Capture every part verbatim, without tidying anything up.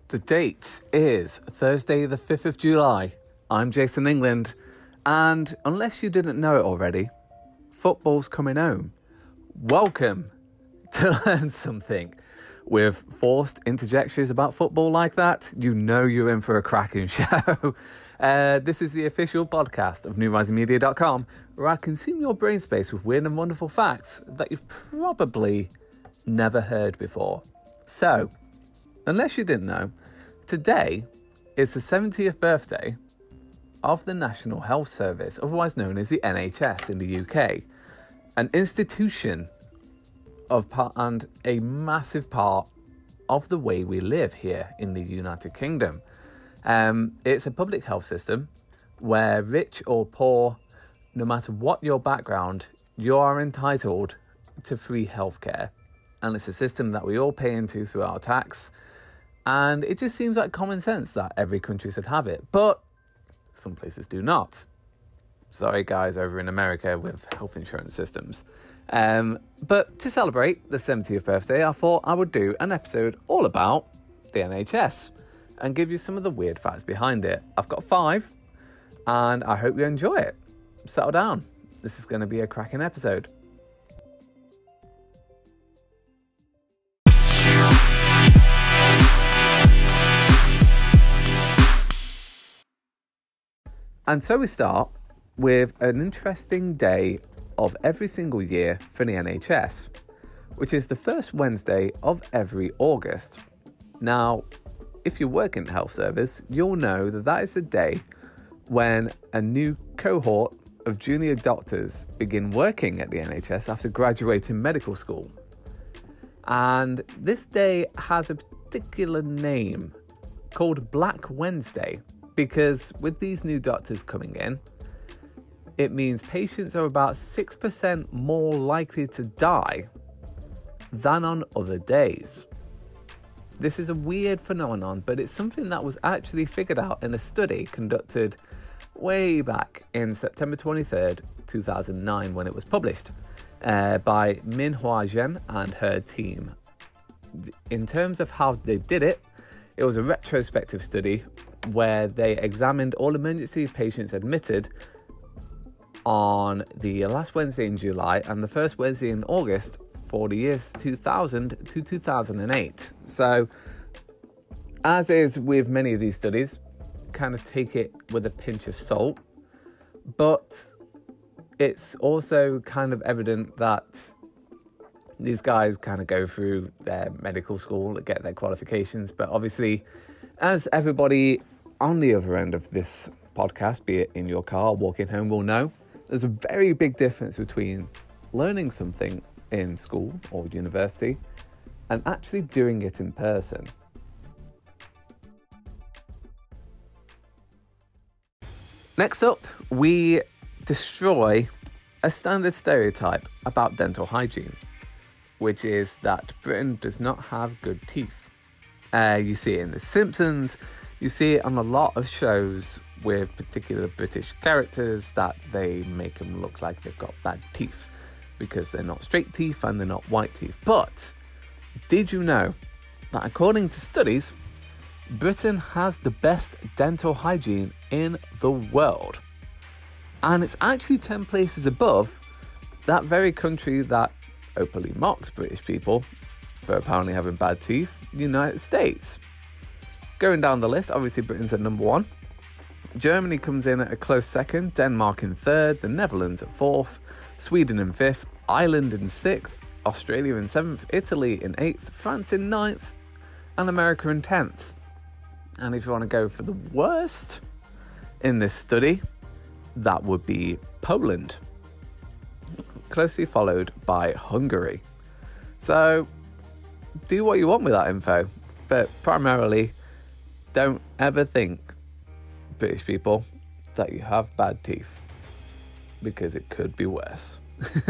The date is Thursday the fifth of July. I'm Jason England, and unless you didn't know it already, football's coming home. Welcome to Learn Something. With forced interjections about football like that, you know you're in for a cracking show. Uh, this is the official podcast of new rising media dot com, where I consume your brain space with weird and wonderful facts that you've probably never heard before. So, unless you didn't know, today is the seventieth birthday of the National Health Service, otherwise known as the N H S in the U K, an institution of part and a massive part of the way we live here in the United Kingdom. Um, it's a public health system where rich or poor, no matter what your background, you are entitled to free healthcare. And it's a system that we all pay into through our tax. And it just seems like common sense that every country should have it. But some places do not. Sorry, guys, over in America with health insurance systems. Um, but to celebrate the seventieth birthday, I thought I would do an episode all about the N H S and give you some of the weird facts behind it. I've got five, and I hope you enjoy it. Settle down. This is going to be a cracking episode. And so we start with an interesting day of every single year for the N H S, which is the first Wednesday of every August. Now, if you work in the health service, you'll know that that is a day when a new cohort of junior doctors begin working at the N H S after graduating medical school. And this day has a particular name called Black Wednesday, because with these new doctors coming in, it means patients are about six percent more likely to die than on other days. This is a weird phenomenon, but it's something that was actually figured out in a study conducted way back in September twenty-third, two thousand nine, when it was published uh, by Minhua Zhen and her team. In terms of how they did it, it was a retrospective study where they examined all emergency patients admitted on the last Wednesday in July and the first Wednesday in August for the years two thousand to two thousand eight. So, as is with many of these studies, kind of take it with a pinch of salt, but it's also kind of evident that these guys kind of go through their medical school to get their qualifications, but obviously, as everybody on the other end of this podcast, be it in your car or walking home, will know, there's a very big difference between learning something in school or university and actually doing it in person. Next up, we destroy a standard stereotype about dental hygiene, which is that Britain does not have good teeth. Uh, you see it in The Simpsons, you see it on a lot of shows with particular British characters that they make them look like they've got bad teeth because they're not straight teeth and they're not white teeth. But did you know that according to studies, Britain has the best dental hygiene in the world? And it's actually ten places above that very country that openly mocks British people for apparently having bad teeth, the United States. Going down the list, obviously Britain's at number one. Germany comes in at a close second, Denmark in third, the Netherlands at fourth, Sweden in fifth, Ireland in sixth, Australia in seventh, Italy in eighth, France in ninth, and America in tenth. And if you want to go for the worst in this study, that would be Poland, closely followed by Hungary. So, do what you want with that info, but primarily, don't ever think, British people, that you have bad teeth, because it could be worse.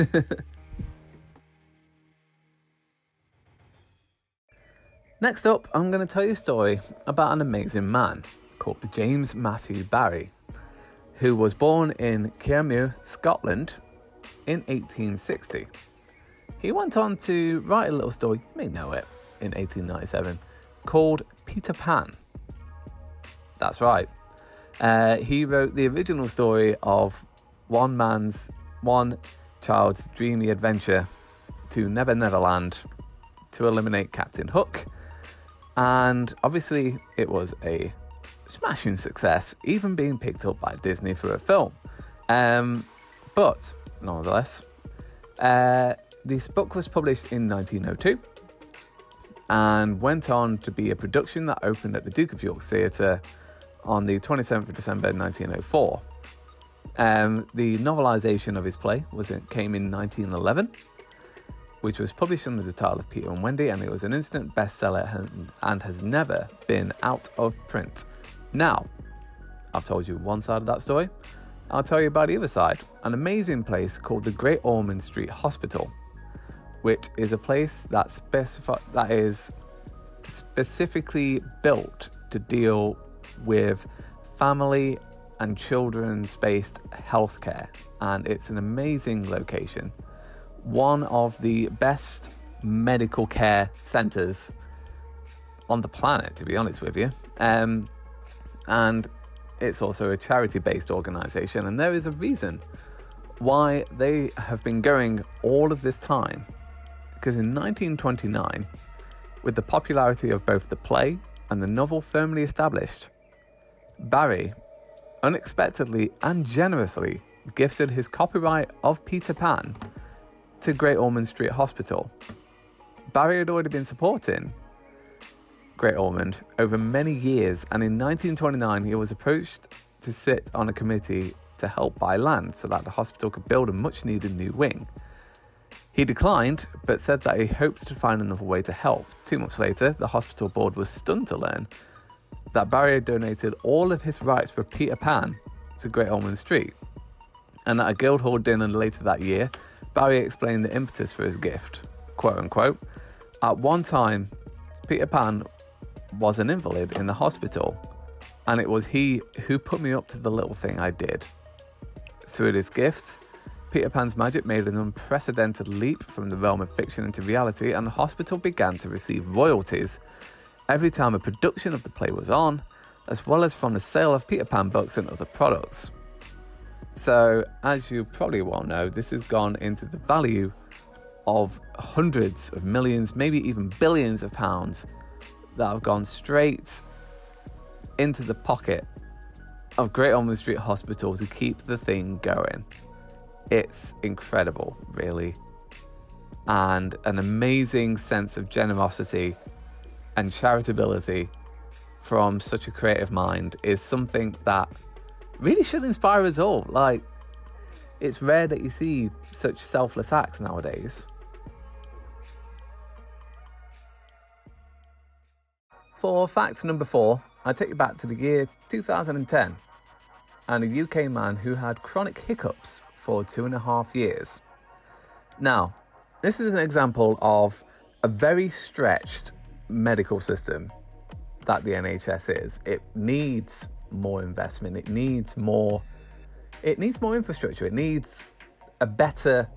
Next up, I'm going to tell you a story about an amazing man called James Matthew Barrie, who was born in Caermue, Scotland in eighteen sixty. He went on to write a little story, you may know it, in eighteen ninety-seven, called Peter Pan. That's right. Uh, he wrote the original story of one man's, one child's dreamy adventure to Never Never Land to eliminate Captain Hook. And obviously it was a smashing success, even being picked up by Disney for a film. Um, but, nonetheless, uh, this book was published in nineteen oh two and went on to be a production that opened at the Duke of York Theatre on the twenty-seventh of December nineteen oh four. Um, the novelisation of his play was it came in nineteen eleven, which was published under the title of Peter and Wendy, and it was an instant bestseller and has never been out of print. Now, I've told you one side of that story. I'll tell you about the other side, an amazing place called the Great Ormond Street Hospital, which is a place that specifi- that is specifically built to deal with family and children's-based healthcare, and it's an amazing location. One of the best medical care centres on the planet, to be honest with you. Um, and it's also a charity-based organisation, and there is a reason why they have been going all of this time. Because in nineteen twenty-nine, with the popularity of both the play and the novel firmly established, Barrie unexpectedly and generously gifted his copyright of Peter Pan to Great Ormond Street Hospital. Barrie had already been supporting Great Ormond over many years, and in nineteen twenty-nine he was approached to sit on a committee to help buy land so that the hospital could build a much needed new wing. He declined, but said that he hoped to find another way to help. Two months later, the hospital board was stunned to learn that Barrie had donated all of his rights for Peter Pan to Great Ormond Street. And at a Guildhall dinner later that year, Barrie explained the impetus for his gift. Quote unquote, "At one time, Peter Pan was an invalid in the hospital, and it was he who put me up to the little thing I did. Through this gift, Peter Pan's magic made an unprecedented leap from the realm of fiction into reality, and the hospital began to receive royalties every time a production of the play was on, as well as from the sale of Peter Pan books and other products." So, as you probably well know, this has gone into the value of hundreds of millions, maybe even billions of pounds that have gone straight into the pocket of Great Ormond Street Hospital to keep the thing going. It's incredible, really. And an amazing sense of generosity and charitability from such a creative mind is something that really should inspire us all. Like, it's rare that you see such selfless acts nowadays. For fact number four, I take you back to the year two thousand ten and a U K man who had chronic hiccups for two and a half years. Now, this is an example of a very stretched medical system that the N H S is. It needs more investment. It needs more. It needs more infrastructure. It needs a better.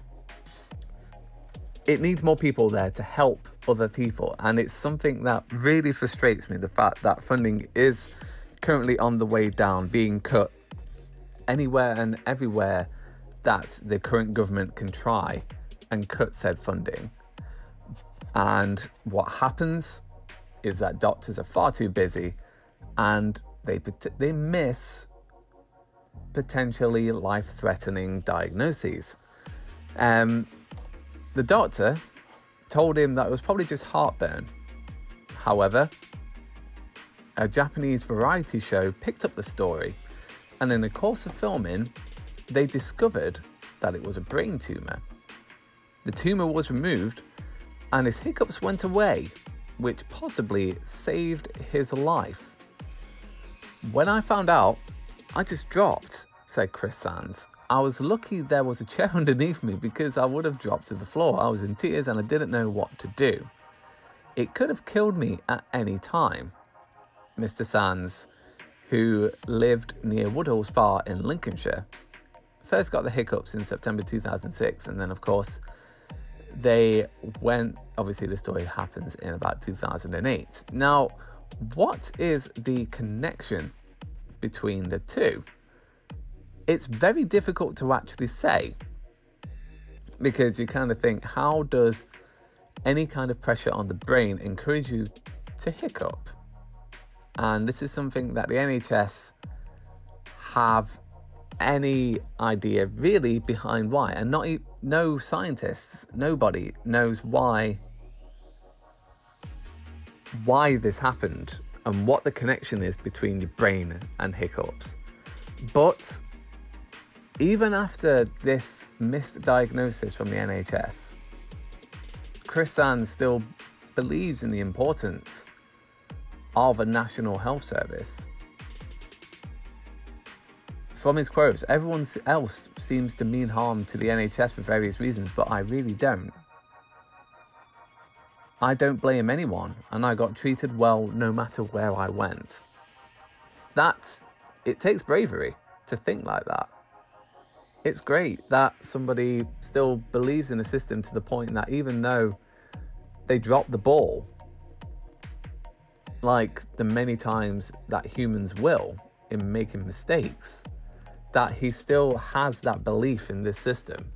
It needs more people there to help other people, and it's something that really frustrates me. The fact that funding is currently on the way down, being cut anywhere and everywhere that the current government can try and cut said funding. And what happens is that doctors are far too busy, and they they miss potentially life-threatening diagnoses. Um, the doctor told him that it was probably just heartburn. However, a Japanese variety show picked up the story, and in the course of filming, they discovered that it was a brain tumour. The tumour was removed, and his hiccups went away, which possibly saved his life. When I found out, I just dropped, said Chris Sands. I was lucky there was a chair underneath me, because I would have dropped to the floor. I was in tears and I didn't know what to do. It could have killed me at any time. Mister Sands, who lived near Woodhall Spa in Lincolnshire, first got the hiccups in September two thousand six, and then of course they went, obviously the story happens in about two thousand eight. Now, what is the connection between the two? It's very difficult to actually say, because you kind of think, how does any kind of pressure on the brain encourage you to hiccup? And this is something that the N H S have any idea really behind why, and not no scientists, nobody knows why why this happened and what the connection is between your brain and hiccups. But even after this misdiagnosis from the N H S, Chris Sands still believes in the importance of a national health service. From his quotes, everyone else seems to mean harm to the N H S for various reasons, but I really don't. I don't blame anyone, and I got treated well no matter where I went. That's, it takes bravery to think like that. It's great that somebody still believes in the system to the point that even though they drop the ball, like the many times that humans will in making mistakes, that he still has that belief in this system.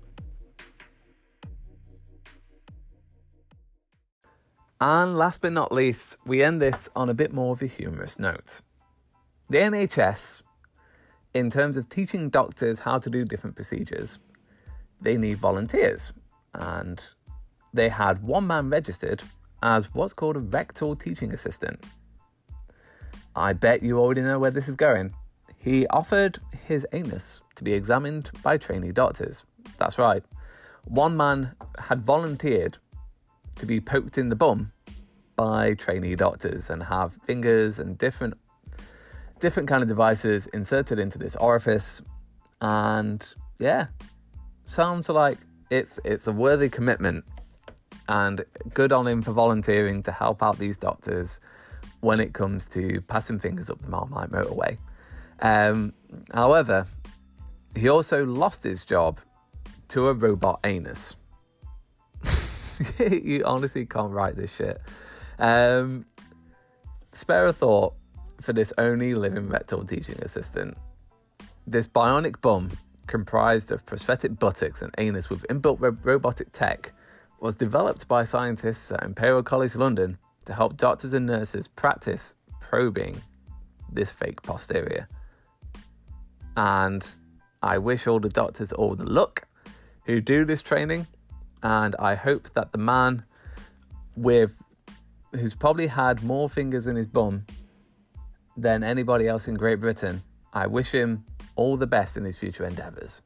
And last but not least, we end this on a bit more of a humorous note. The N H S, in terms of teaching doctors how to do different procedures, they need volunteers. And they had one man registered as what's called a rectal teaching assistant. I bet you already know where this is going. He offered his anus to be examined by trainee doctors. That's right. One man had volunteered to be poked in the bum by trainee doctors and have fingers and different different kind of devices inserted into this orifice. And yeah, sounds like it's it's a worthy commitment, and good on him for volunteering to help out these doctors when it comes to passing fingers up the Marmite motorway. Um, however, he also lost his job to a robot anus. You honestly can't write this shit. Um, spare a thought for this only living rectal teaching assistant. This bionic bum, comprised of prosthetic buttocks and anus with inbuilt ro- robotic tech, was developed by scientists at Imperial College London to help doctors and nurses practice probing this fake posterior. And I wish all the doctors all the luck who do this training, and I hope that the man with who's probably had more fingers in his bum than anybody else in Great Britain, I wish him all the best in his future endeavours.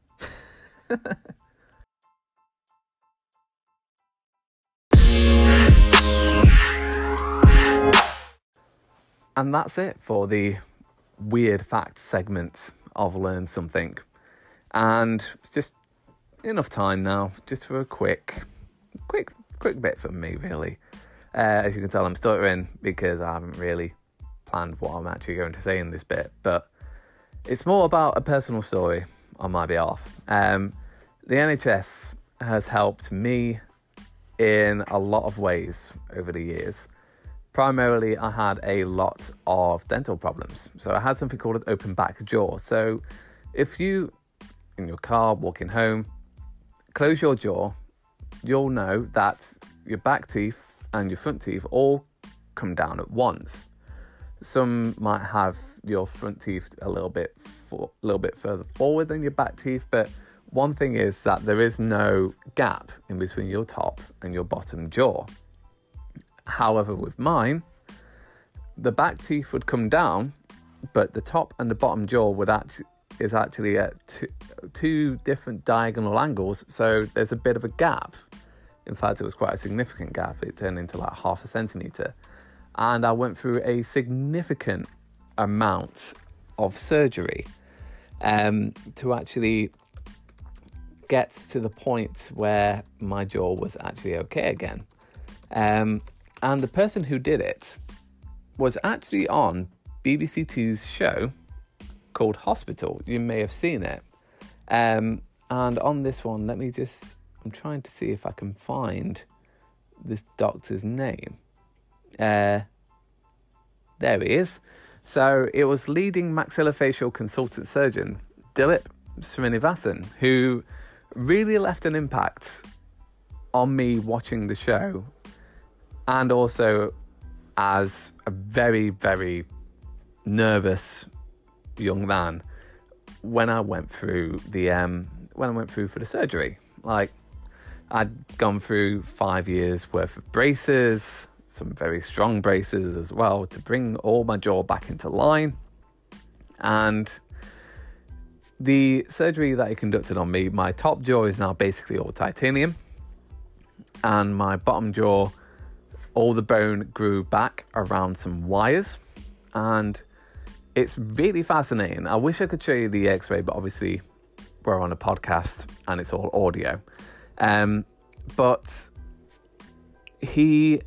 And that's it for the weird facts segment of Learn Something. And just enough time now, just for a quick, quick, quick bit from me, really. Uh, as you can tell, I'm stuttering because I haven't really planned what I'm actually going to say in this bit, but it's more about a personal story on my behalf. Um, the N H S has helped me in a lot of ways over the years. Primarily, I had a lot of dental problems. So I had something called an open back jaw. So if you, in your car, walking home, close your jaw, you'll know that your back teeth and your front teeth all come down at once. Some might have your front teeth a little bit for, a little bit further forward than your back teeth, but one thing is that there is no gap in between your top and your bottom jaw. However, with mine, the back teeth would come down, but the top and the bottom jaw would actually is actually at two, two different diagonal angles, so there's a bit of a gap. In fact, it was quite a significant gap. It turned into like half a centimetre. And I went through a significant amount of surgery um, to actually get to the point where my jaw was actually okay again. Um, and the person who did it was actually on B B C Two's show called Hospital. You may have seen it. Um, and on this one, let me just I'm trying to see if I can find this doctor's name. Uh, there he is. So it was leading maxillofacial consultant surgeon Dilip Srinivasan, who really left an impact on me watching the show, and also as a very, very nervous young man when I went through the um when I went through for the surgery. Like, I'd gone through five years worth of braces, some very strong braces as well, to bring all my jaw back into line. And the surgery that he conducted on me, my top jaw is now basically all titanium, and my bottom jaw, all the bone grew back around some wires, and it's really fascinating. I wish I could show you the x-ray, but obviously we're on a podcast and it's all audio. Um, but he,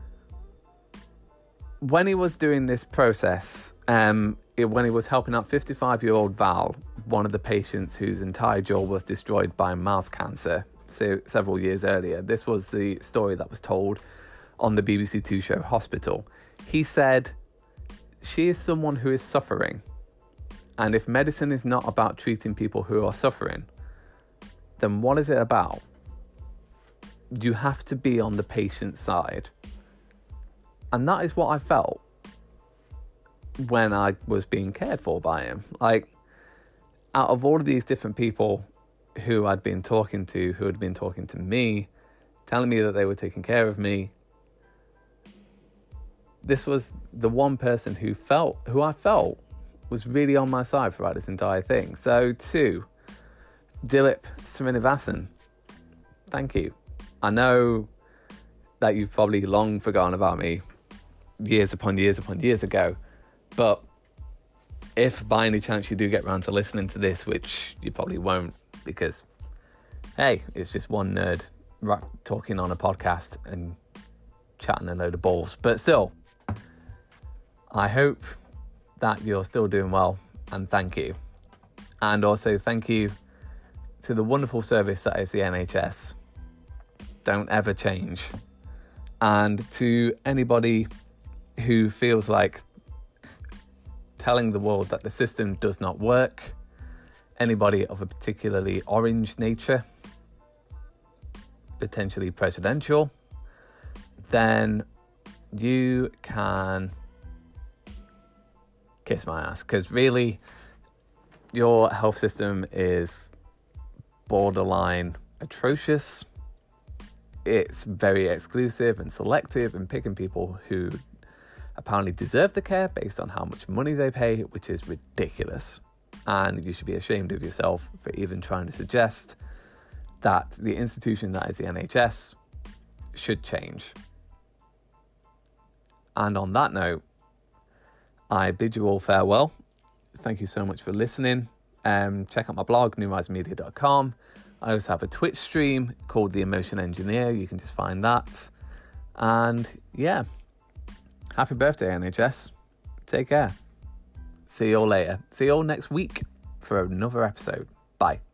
when he was doing this process, um, it, when he was helping out fifty-five-year-old Val, one of the patients whose entire jaw was destroyed by mouth cancer so, several years earlier, this was the story that was told on the B B C Two show Hospital. He said, she is someone who is suffering. And if medicine is not about treating people who are suffering, then what is it about? You have to be on the patient's side. And that is what I felt when I was being cared for by him. Like, out of all of these different people who I'd been talking to, who had been talking to me, telling me that they were taking care of me, this was the one person who felt, who I felt was really on my side throughout this entire thing. So to Dilip Srinivasan, thank you. I know that you've probably long forgotten about me years upon years upon years ago, but if by any chance you do get around to listening to this, which you probably won't, because, hey, it's just one nerd talking on a podcast and chatting a load of balls, but still, I hope that you're still doing well, and thank you. And also thank you to the wonderful service that is the N H S. Don't ever change. And to anybody who feels like telling the world that the system does not work, anybody of a particularly orange nature, potentially presidential, then you can kiss my ass, because really your health system is borderline atrocious. It's very exclusive and selective and picking people who apparently deserve the care based on how much money they pay, which is ridiculous. And you should be ashamed of yourself for even trying to suggest that the institution that is the N H S should change. And on that note, I bid you all farewell. Thank you so much for listening. Um, check out my blog, new rise media dot com. I also have a Twitch stream called The Emotion Engineer. You can just find that. And yeah, happy birthday, N H S. Take care. See you all later. See you all next week for another episode. Bye.